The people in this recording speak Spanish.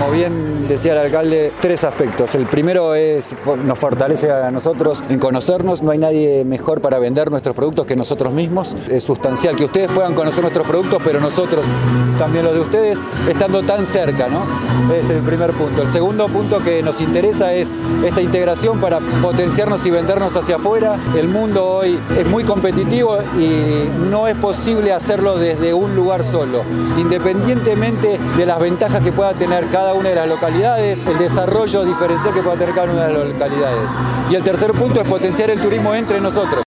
como bien decía el alcalde, 3 aspectos. El primero nos fortalece a nosotros en conocernos. No hay nadie mejor para vender nuestros productos que nosotros mismos. Es sustancial que ustedes puedan conocer nuestros productos, pero nosotros también los de ustedes, estando tan cerca, ¿no? Es el primer punto. El segundo punto que nos interesa es esta integración para potenciarnos y vendernos hacia afuera. El mundo hoy es muy competitivo y no es posible hacerlo desde un lugar solo. Independientemente de las ventajas que pueda tener cada una de las localidades, el desarrollo diferencial que pueda tener cada una de las localidades. Y el tercer punto es potenciar el turismo entre nosotros.